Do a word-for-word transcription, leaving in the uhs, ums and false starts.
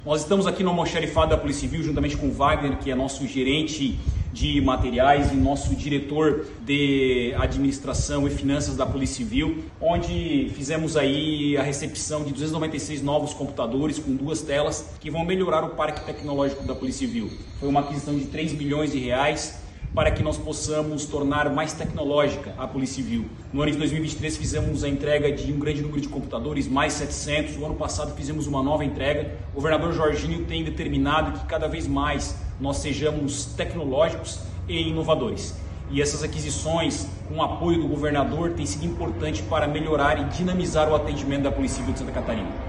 Nós estamos aqui no almoxarifado da Polícia Civil, juntamente com o Wagner, que é nosso gerente de materiais e nosso diretor de administração e finanças da Polícia Civil, onde fizemos aí a recepção de duzentos e noventa e seis novos computadores com duas telas que vão melhorar o parque tecnológico da Polícia Civil. Foi uma aquisição de três milhões de reais para que nós possamos tornar mais tecnológica a Polícia Civil. No ano de dois mil e vinte e três fizemos a entrega de um grande número de computadores, mais setecentos. O ano passado fizemos uma nova entrega. O governador Jorginho tem determinado que cada vez mais nós sejamos tecnológicos e inovadores. E essas aquisições, com o apoio do governador, têm sido importante para melhorar e dinamizar o atendimento da Polícia Civil de Santa Catarina.